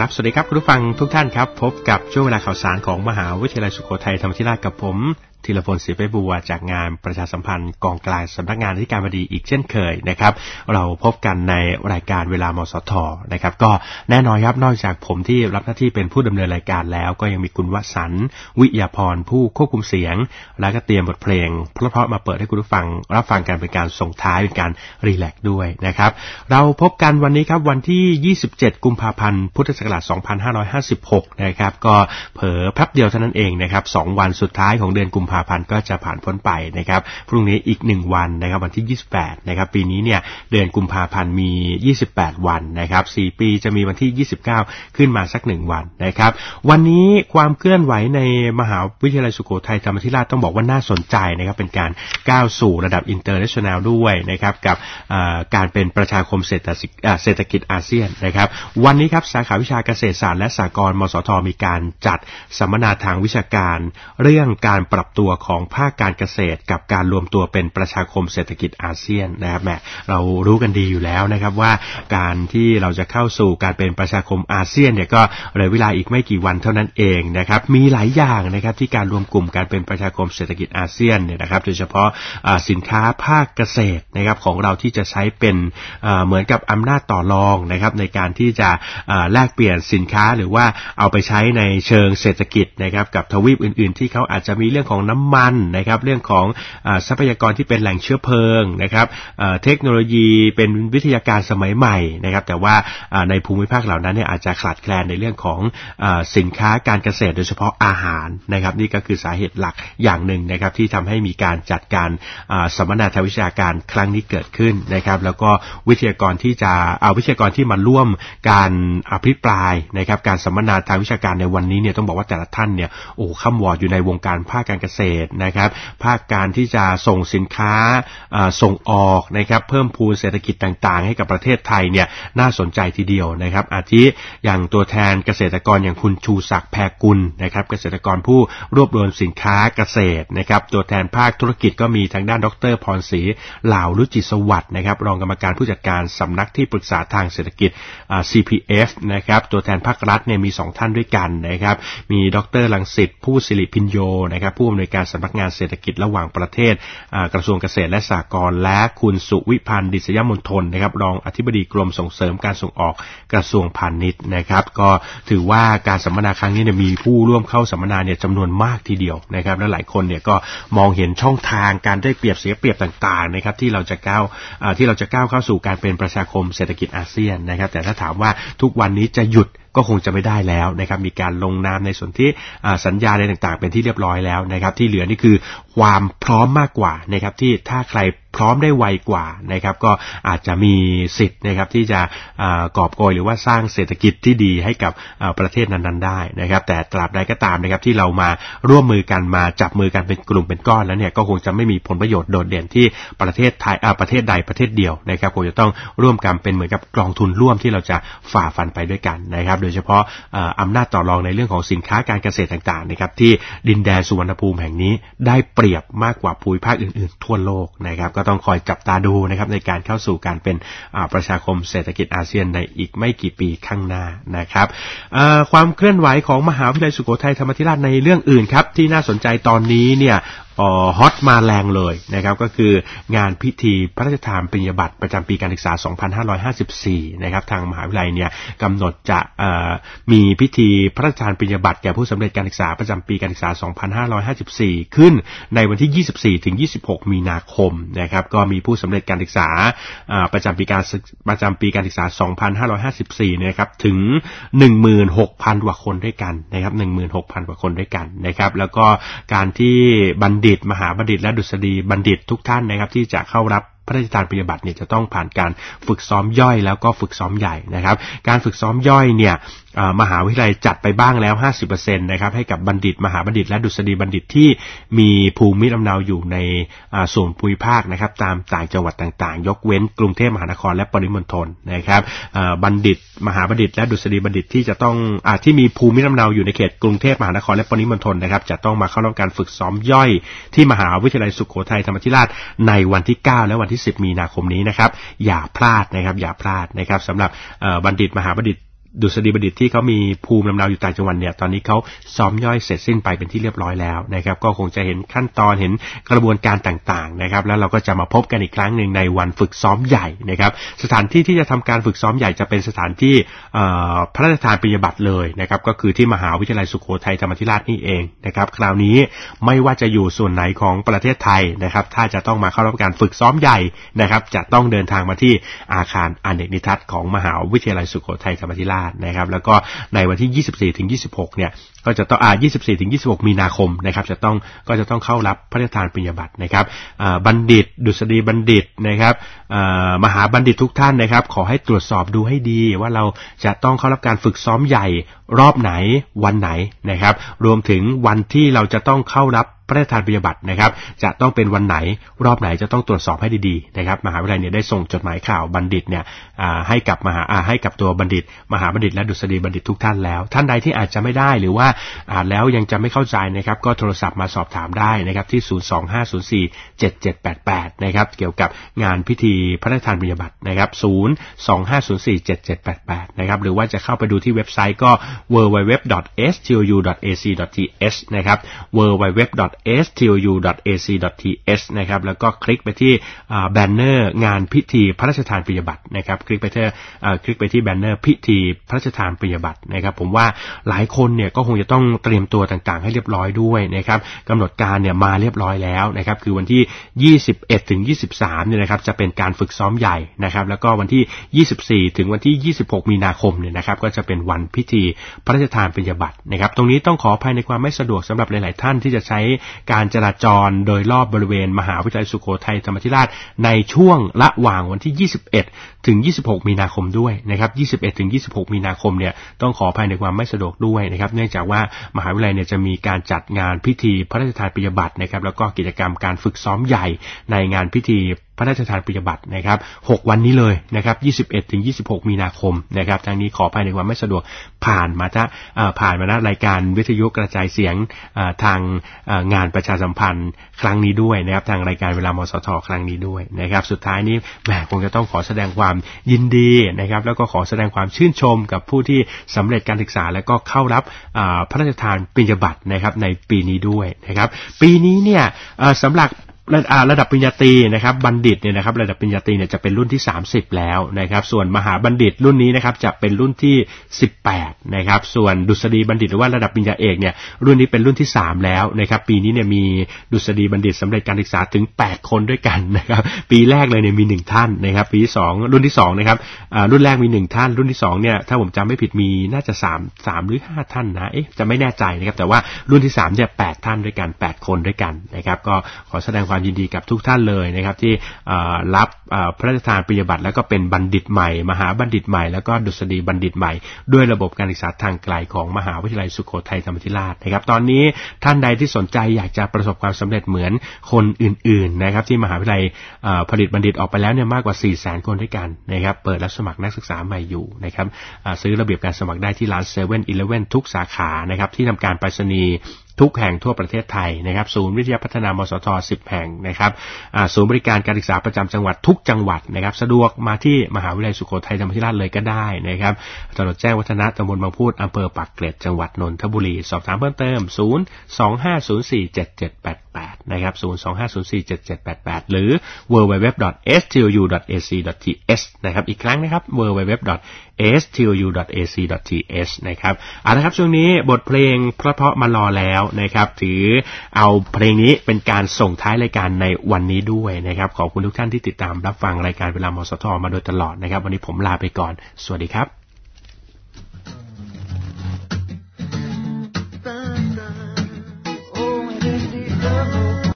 ครับสวัสดีครับคุณผู้ฟังทุกท่านครับพบกับช่วงเวลาข่าวสารของมหาวิทยาลัยสุโขทัยธรรมาธิราชกับผมธีรพลศรีไปบัวจากงานประชาสัมพันธ์กองกลางสำนักงานอธิการบดีอีกเช่นเคยนะครับเราพบกันในรายการเวลามสทนะครับก็แน่นอนครับนอกจากผมที่รับหน้าที่เป็นผู้ดำเนินรายการแล้วก็ยังมีคุณวสันต์วิยาพรผู้ควบคุมเสียงและก็เตรียมบทเพลงเพราะๆมาเปิดให้คุณผู้ฟังรับฟังกันเป็นการส่งท้ายเป็นการรีแลกซ์ด้วยนะครับเราพบกันวันนี้ครับวันที่27กุมภาพันธ์พุทธศักราช2556นะครับก็เผลอแป๊บเดียวเท่านั้นเองนะครับ2วันสุดท้ายของเดือนกุมภาพันธ์ก็จะผ่านพ้นไปนะครับพรุ่งนี้อีก1วันนะครับวันที่28นะครับปีนี้เนี่ยเดือนกุมภาพันธ์มี28วันนะครับ4ปีจะมีวันที่29ขึ้นมาสัก1วันนะครับวันนี้ความเคลื่อนไหวในมหาวิทยาลัยสุโขทัยธรรมาธิราชต้องบอกว่าน่าสนใจนะครับเป็นการก้าวสู่ระดับอินเตอร์เนชั่นแนลด้วยนะครับกับการเป็นประชาคมเศรษฐกิจอาเซียนนะครับวันนี้ครับสาขาวิชาเกษตรศาสตร์และสหกรณ์มสทมีการจัดสัมมนาทางวิชาการเรื่องการปรับตัวของภาคการเกษตรกับการรวมตัวเป็นประชาคมเศรษฐกิจอาเซียนนะครับแหมเรารู้กันดีอยู่แล้วนะครับว่าการที่เราจะเข้าสู่การเป็นประชาคมอาเซียนเนี่ยก็เหลือเวลาอีกไม่กี่วันเท่านั้นเองนะครับมีหลายอย่างนะครับที่การรวมกลุ่มการเป็นประชาคมเศรษฐกิจอาเซียนเนี่ยนะครับโดยเฉพาะสินค้าภาคเกษตรนะครับของเราที่จะใช้เป็นเหมือนกับอำนาจต่อรองนะครับในการที่จะแลกเปลี่ยนสินค้าหรือว่าเอาไปใช้ในเชิงเศรษฐกิจนะครับกับทวีปอื่นๆที่เขาอาจจะมีเรื่องของน้ำมันนะครับเรื่องของทรัพยากรที่เป็นแหล่งเชื้อเพลิงนะครับเทคโนโลยีเป็นวิทยาการสมัยใหม่นะครับแต่ว่าในภูมิภาคเหล่านั้นเนี่ยอาจจะขาดแคลนในเรื่องของสินค้าการเกษตรโดยเฉพาะอาหารนะครับนี่ก็คือสาเหตุหลักอย่างหนึ่งนะครับที่ทำให้มีการจัดการสัมมนาทางวิชาการครั้งนี้เกิดขึ้นนะครับแล้วก็วิทยากรที่มาร่วมการอภิปรายนะครับการสัมมนาทางวิชาการในวันนี้เนี่ยต้องบอกว่าแต่ละท่านเนี่ยโอ้ค่ำวอดอยู่ในวงการภาคการเกษตรนะครับภาคการที่จะส่งสินค้าส่งออกนะครับเพิ่มพูนเศรษฐกิจต่างๆให้กับประเทศไทยเนี่ยน่าสนใจทีเดียวนะครับอาทิอย่างตัวแทนเกษตรกรอย่างคุณชูศักดิ์แพรกุลนะครับเกษตรกรผู้รวบรวมสินค้าเกษตรนะครับตัวแทนภาคธุรกิจก็มีทางด้านดร.พรศรีเหล่ารุจิสวัสดิ์นะครับรองกรรมการผู้จัดการสำนักที่ปรึกษาทางเศรษฐกิจCPF นะครับตัวแทนภาครัฐเนี่ยมี2ท่านด้วยกันนะครับมีดร.รังสิตผู้ศิริพิญโยนะครับผู้อำนวยการสำนักงานเศรษฐกิจระหว่างประเทศกระทรวงเกษตรและสหกรณ์และคุณสุวิพันธ์ดิษยมณฑลนะครับรองอธิบดีกรมส่งเสริมการส่งออกกระทรวงพาณิชย์นะครับก็ถือว่าการสัมมนาครั้งนี้เนี่ยมีผู้ร่วมเข้าสัมมนาเนี่ยจำนวนมากทีเดียวนะครับและหลายคนเนี่ยก็มองเห็นช่องทางการได้เปรียบเสียเปรียบต่างๆนะครับที่เราจะก้าวเข้าสู่การเป็นประชาคมเศรษฐกิจอาเซียนนะครับแต่ถ้าถามว่าทุกวันนี้จะหยุดก็คงจะไม่ได้แล้วนะครับมีการลงนามในส่วนที่สัญญาอะไรต่างๆเป็นที่เรียบร้อยแล้วนะครับที่เหลือนี่คือความพร้อมมากกว่านะครับที่ถ้าใครพร้อมได้ไวกว่านะครับก็อาจจะมีสิทธิ์นะครับที่จะกอบโกยหรือว่าสร้างเศรษฐกิจที่ดีให้กับประเทศนั้นๆได้นะครับแต่ตราบใดก็ตามนะครับที่เรามาร่วมมือกันมาจับมือกันเป็นกลุ่มเป็นก้อนแล้วเนี่ยก็คงจะไม่มีผลประโยชน์โดดเด่นที่ประเทศไทยประเทศใดประเทศเดียวนะครับคงจะต้องร่วมกันเป็นเหมือนกับกองทุนร่วมที่เราจะฝ่าฟันไปด้วยกันนะครับโดยเฉพาะอำนาจต่อรองในเรื่องของสินค้าการเกษตรต่างๆนะครับที่ดินแดนสุวรรณภูมิแห่งนี้ได้เปรียบมากกว่าภูมิภาคอื่นๆทั่วโลกนะครับก็ต้องคอยจับตาดูนะครับในการเข้าสู่การเป็นประชาคมเศรษฐกิจอาเซียนในอีกไม่กี่ปีข้างหน้านะครับความเคลื่อนไหวของมหาวิทยาลัยสุโขทัยธรรมาธิราชในเรื่องอื่นครับที่น่าสนใจตอนนี้เนี่ยฮอตมาแรงเลยนะครับก็คืองานพิธีพระราชทานปริญญาบัตรประจำปีการศึกษา2554นะครับทางมหาวิทยาลัยเนี่ยกำหนดจะมีพิธีพระราชทานปริญญาบัตรแก่ผู้สำเร็จการศึกษาประจำปีการศึกษา2554ขึ้นในวันที่24ถึง26มีนาคมนะครับก็มีผู้สำเร็จการศึกษาประจำปีการศึกษา2554นะครับถึง 16,000 กว่าคนด้วยกันนะครับ 16,000 กว่าคนด้วยกันนะครับแล้วก็การที่บัณฑิตมหาบัณฑิตและดุษฎีบัณฑิตทุกท่านนะครับที่จะเข้ารับพระราชทานปริญญาบัตรเนี่ยจะต้องผ่านการฝึกซ้อมย่อยแล้วก็ฝึกซ้อมใหญ่นะครับการฝึกซ้อมย่อยเนี่ยมหาวิทยาลัยจัดไปบ้างแล้ว 50% นะครับให้กับบัณฑิตมหาบัณฑิตและดุษฎีบัณฑิตที่มีภูมิลำเนาอยู่ในส่วนภูมิภาคนะครับตามต่างจังหวัดต่างๆยกเว้นกรุงเทพมหานครและปริมณฑลนะครับบัณฑิตมหาบัณฑิตและดุษฎีบัณฑิตที่จะต้องที่มีภูมิลำเนาอยู่ในเขตกรุงเทพมหานครและปริมณฑลนะครับจะต้องมาเข้ารับการฝึกซ้อมย่อยที่มหาวิทยาลัยสุโขทัยธรรมาธิราชในวันที่9และวันที่10มีนาคมนี้นะครับอย่าพลาดนะครับสำหรับบัณฑิตมหาบัณฑิตดุษฎีบัณฑิตที่เขามีภูมิลำเนาอยู่ต่างจังหวัดเนี่ยตอนนี้เขาซ้อมย่อยเสร็จสิ้นไปเป็นที่เรียบร้อยแล้วนะครับก็คงจะเห็นขั้นตอนเห็นกระบวนการต่างๆนะครับแล้วเราก็จะมาพบกันอีกครั้งหนึ่งในวันฝึกซ้อมใหญ่นะครับสถานที่ที่จะทำการฝึกซ้อมใหญ่จะเป็นสถานที่พระราชทานปริญญาบัตรเลยนะครับก็คือที่มหาวิทยาลัยสุโขทัยธรรมาธิราชนี่เองนะครับคราวนี้ไม่ว่าจะอยู่ส่วนไหนของประเทศไทยนะครับถ้าจะต้องมาเข้ารับการฝึกซ้อมใหญ่นะครับจะต้องเดินทางมาที่อาคารอเนกนิทัศน์ของมหาวิทยาลัยสุโขทัยธรรมาธิราชนะครับแล้วก็ในวันที่24 ถึง 26เนี่ยก็จะต้อง24 ถึง 26 มีนาคมนะครับจะต้องเข้ารับพระราชทานปริญญาบัตรนะครับบัณฑิตดุษฎีบัณฑิตนะครับมหาบัณฑิตทุกท่านนะครับขอให้ตรวจสอบดูให้ดีว่าเราจะต้องเข้ารับการฝึกซ้อมใหญ่รอบไหนวันไหนนะครับรวมถึงวันที่เราจะต้องเข้ารับพระราชทานปริญญาบัตรนะครับจะต้องเป็นวันไหนรอบไหนจะต้องตรวจสอบให้ดีๆนะครับมหาวิทยาลัยเนี่ยได้ส่งจดหมายข่าวบัณฑิตเนี่ยให้กับตัวบัณฑิตมหาบัณฑิตและดุษฎีบัณฑิตทุกท่านแล้วท่านใดที่อาจจะไม่ได้หรือว่าอ่านแล้วยังจะไม่เข้าใจนะครับก็โทรศัพท์มาสอบถามได้นะครับที่025047788นะครับเกี่ยวกับงานพิธีพระราชทานปริญญาบัตรนะครับ025047788นะครับหรือว่าจะเข้าไปดูที่เว็บไซต์ก็ www.stou.ac.th นะครับ www.stou.ac.th นะครับแล้วก็คลิกไปที่แบนเนอร์งานพิธีพระราชทานปริญญาบัตรนะครับคลิกไปที่แบนเนอร์พิธีพระราชทานปริญญาบัตรนะครับผมว่าหลายคนเนี่ยก็คงจะต้องเตรียมตัวต่างๆให้เรียบร้อยด้วยนะครับกำหนดการเนี่ยมาเรียบร้อยแล้วนะครับคือวันที่21 ถึง 23เนี่ยนะครับจะเป็นการฝึกซ้อมใหญ่นะครับแล้วก็วันที่24 ถึงวันที่26 มีนาคมเนี่ยนะครับก็จะเป็นวันพิธีพระราชทานปริญญาบัตรนะครับตรงนี้ต้องขออภัยในความไม่สะดวกสำหรับหลายๆท่านที่จะใช้การจราจรโดยรอบบริเวณมหาวิทยาลัยสุโขทัยธรรมาธิราชในช่วงระหว่างวันที่21 ถึง 26 มีนาคมด้วยนะครับ21 ถึง 26 มีนาคมเนี่ยต้องขออภัยในความไม่สะดวกด้วยนะครับเนื่องจากว่ามหาวิทยาลัยเนี่ยจะมีการจัดงานพิธีพระราชทานปริญญาบัตรนะครับแล้วก็กิจกรรมการฝึกซ้อมใหญ่ในงานพิธีพระราชทานปริญญาบัตรนะครับ6วันนี้เลยนะครับ21 ถึง 26 มีนาคมนะครับทางนี้ขออภัยในความไม่สะดวกผ่านมาณรายการวิทยุกระจายเสียงทางงานประชาสัมพันธ์ครั้งนี้ด้วยนะครับทางรายการเวลามสท.ครั้งนี้ด้วยนะครับสุดท้ายนี้แหมคงจะต้องขอแสดงความยินดีนะครับแล้วก็ขอแสดงความชื่นชมกับผู้ที่สำเร็จการศึกษาแล้วก็เข้ารับพระราชทานปริญญาบัตรนะครับในปีนี้ด้วยนะครับปีนี้เนี่ยสำหรับระดับปริญญาตรีนะครับบัณฑิตเนี่ยนะครับระดับปริญญาตรีเนี่ยจะเป็นรุ่นที่30แล้วนะครับส่วนมหาบัณฑิตรุ่นนี้นะครับจะเป็นรุ่นที่18นะครับส่วนดุษฎีบัณฑิตหรือว่าระดับปริญญาเอกเนี่ยรุ่นนี้เป็นรุ่นที่3แล้วนะครับปีนี้เนี่ยมีดุษฎีบัณฑิตสำเร็จการศึกษาถึง8คนด้วยกันนะครับปีแรกเลยเนี่ยมี1ท่านนะครับปีที่2รุ่นที่2นะครับรุ่นแรกมี1ท่านรุ่นที่2เนี่ยถ้าผมจำไม่ผิดมีน่าจะ3หรือ5ท่านนะจะไม่แน่ใจนะครับแต่ว่ารุ่นที่3เนี่ย8ท่านด้วยกัน8คนด้วยกันนะครับก็ขอแสดงความยินดีกับทุกท่านเลยนะครับที่รับพระราชทานปริญญาบัตรแล้วก็เป็นบัณฑิตใหม่มหาบัณฑิตใหม่แล้วก็ดุษฎีบัณฑิตใหม่ด้วยระบบการศึกษาทางไกลของมหาวิทยาลัยสุโขทัยธรรมาธิราชนะครับตอนนี้ท่านใดที่สนใจอยากจะประสบความสำเร็จเหมือนคนอื่นๆนะครับที่มหาวิทยาลัยผลิตบัณฑิตออกไปแล้วเนี่ยมากกว่า 400,000 คนด้วยกันนะครับเปิดรับสมัครนักศึกษาใหม่อยู่นะครับซื้อระเบียบการสมัครได้ที่ร้าน 7-Eleven ทุกสาขานะครับที่ทำการไปรษณีย์ทุกแห่งทั่วประเทศไทยนะครับศูนย์วิทยาพัฒนามสท10แห่งนะครับศูนย์บริการการศึกษาประจำจังหวัดทุกจังหวัดนะครับสะดวกมาที่มหาวิทยาลัยสุโขทัยธรรมาธิราชเลยก็ได้นะครับถนนแจ้งวัฒนะตำบลบางพูดอำเภอปากเกร็ดจังหวัดนนทบุรีสอบถามเพิ่มเติม025047788นะครับ025047788หรือ www.stou.ac.th นะครับอีกครั้งนะครับ www.stou.ac.th นะครับเอาละครับช่วงนี้บทเพลงเพราะๆมารอแล้วนะครับถือเอาเพลงนี้เป็นการส่งท้ายรายการในวันนี้ด้วยนะครับขอบคุณทุกท่านที่ติดตามรับฟังรายการเวลามสท.มาโดยตลอดนะครับวันนี้ผมลาไปก่อนสวัสดีครับ